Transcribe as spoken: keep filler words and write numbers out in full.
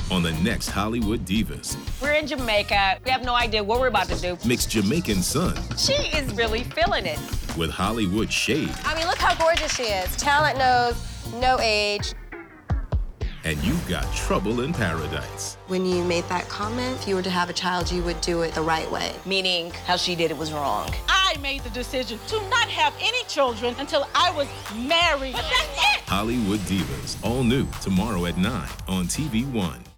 on the next Hollywood Divas. We're in Jamaica. We have no idea what we're about to do. Mix Jamaican sun. She is really feeling it. With Hollywood shade. I mean, look how gorgeous she is. Talent knows no age. And you've got trouble in paradise. When you made that comment, if you were to have a child, you would do it the right way. Meaning how she did it was wrong. I made the decision to not have any children until I was married. But that's it! Hollywood Divas, all new tomorrow at nine on T V One.